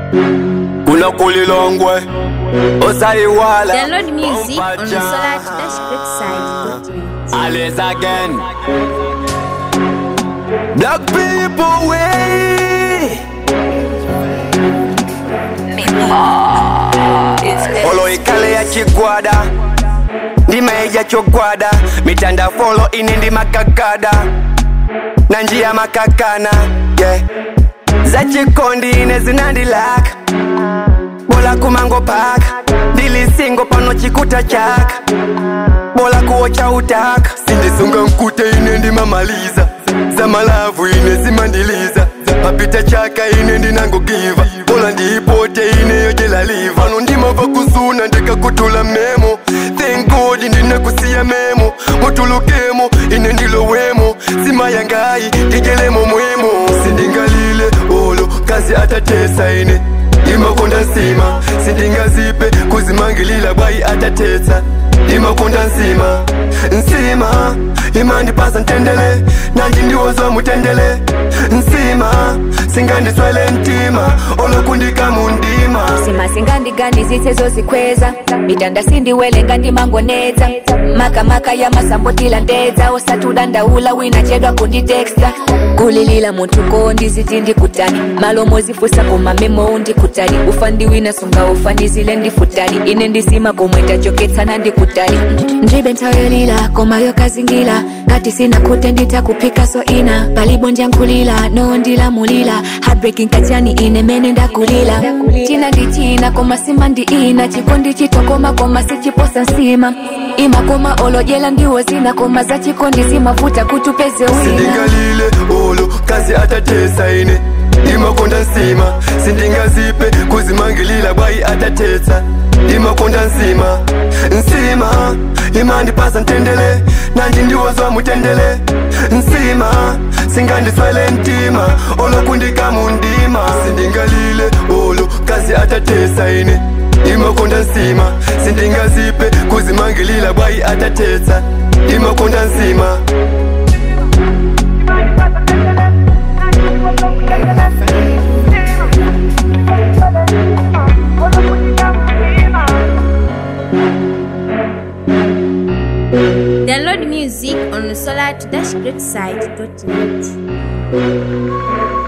Kuna kulilongwe osaiwala. Download music on the solar-website. Alice again. Black people way. Olo ikale ya chikwada ndimeja chokwada mitanda follow inindi makakada na njia makakana yeah. Za chikondi ine zinandilaka bola kumango park dili singo pano chikuta chaka bola kuocha utaka sindisunga mkute ine ndimamaliza za malavu ine zimandiliza papita chaka ine ndinango giva bola ndiipote ine yojela liva ano ndimava kuzuna ndeka kutula memo thank God ndine kusiya memo motulukemo ine ndilowemo sima yangayi tijelemo mwemo sindingalile olo kazi atatesa ine imakonda nsima sindingazipe kuzimangilila bwayi atatetsa imakonda nsima nsima imandipasa ntendele nanji ndiwoza mutendele nsima singandiswele ntima olokundika mundima sima singandigani zitsezo zikweza mitanda sindiwele ngandimangoneza makamaka ya masambotila ndeza osatudandaula wina chedwa kundidexta kulilila muntu kondi zitindi kutani malomo zifusa komamemo undi kutali ufandi wina sunga ufandi zile ndifutali ine ndisima komweta choketsana ndikutali ndribe ntawelila komayo kazingila kati sina kutendita kupika so ina palibonja nkulila no ndila mulila heartbreaking kachani ine mene ndakulila china ndichina koma sima ndi ina chikondi chitokoma koma sichiposa nsima ima koma olojela ndiwo zina koma za chikondi simavuta kutupeze wina sindingalile olo kazi atatesa ine imakonda nsima sindingazipe kuzimangilila bwayi atatetsa imakonda nsima nsima imandipasa ntendele nanji ndiwozwa mutendele nsima singandiswele ntima olokundika mundima sindingalile olo kazi atatesa ine imakonda nsima sindingazipe kuzimangilila bwayi atatetsa imakonda nsima Download music on the solar-website.net.